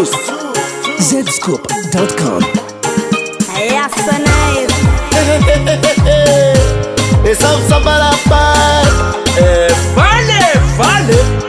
Juice Zscoop.com. Yes, nice. Et ça va la part. Vale.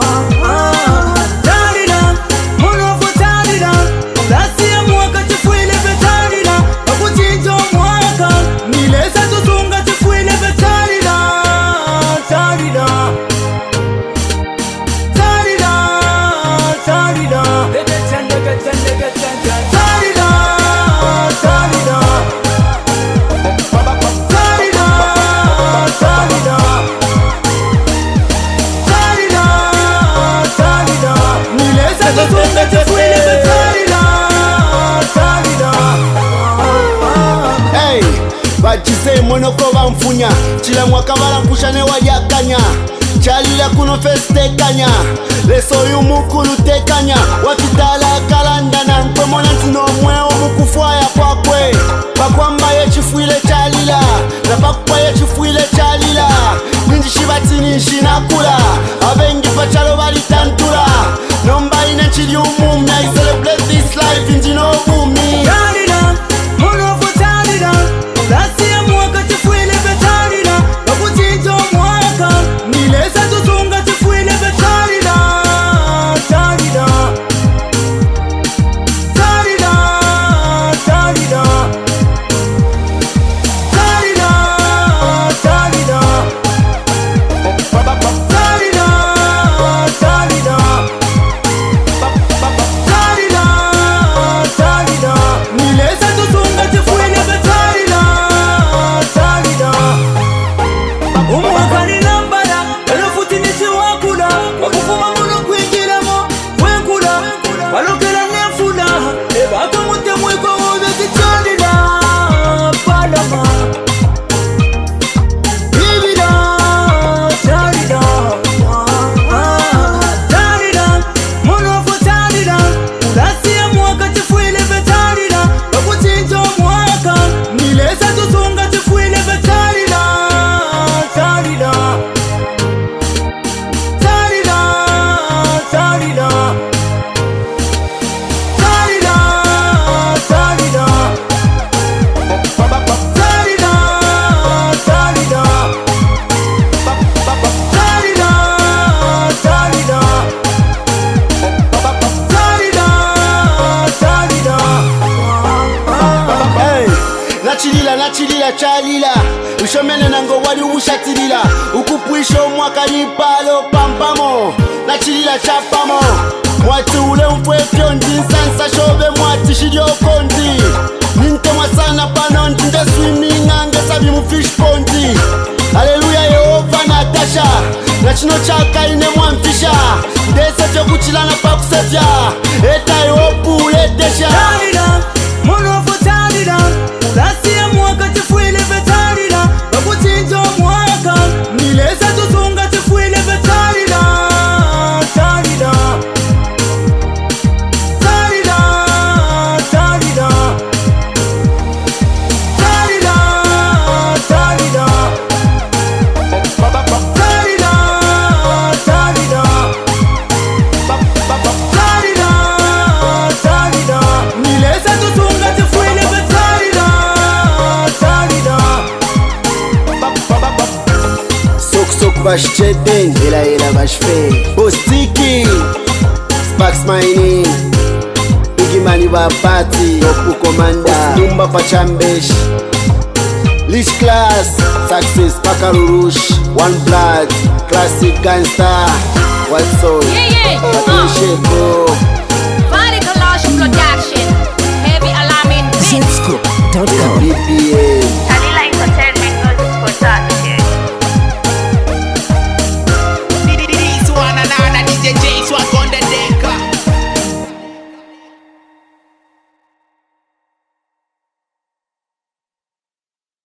Hey, bachise monoko bamfunya chila mwaka balankushane wajakanya chalila kuno feste kanya leso yumukulu tekanya wakitala kalandana nkwemona ntino mweo mukufwaya kwakwe bakwamba yechifuile chalila na bakwa yechifuile chalila ninjishibatini nshinakula abengi pachalo balitantula nomba ine chili umumi I celebrate this life injino umumi Talina, mono for Talina. Last year mwaka chifuile betalina. Bakuchinjo mwaka nilesa tutunga chifuile betalina. Talina, Talina, Talina, Talina, Talina, nachilila chalila ushomene nango wali ushatilila ukupwisho mwaka nipalo pampamo nachilila chapamo mwati ule mfwefyo ndinsansa shobe mwati shilio konti nintemwa sana pano ndinde swimming ange sabi mufish ponti Haleluya Yehova Natasha nachino chaka ine mwamfisha ndesefyo kuchilana pakusefya eta yopu letesha Talina, mono for Talina. Last year mwaka chifuile betalina. Bakuchinjo mwaka nilesa tutunga chifuile betalina. Talina, Talina, Talina, Talina, Talina, Talina, Talina, Talina, nilesa tutunga chifuile betalina. Talina, Sok bashchedeng ela bashfe Bostiki Sparks Mining Biggie Mani Bapati Opu Komanda Nyumba Pachambesh Lich Class Success Pakarurush One Blood Classic Gangsta What's up? Yeah. Sheko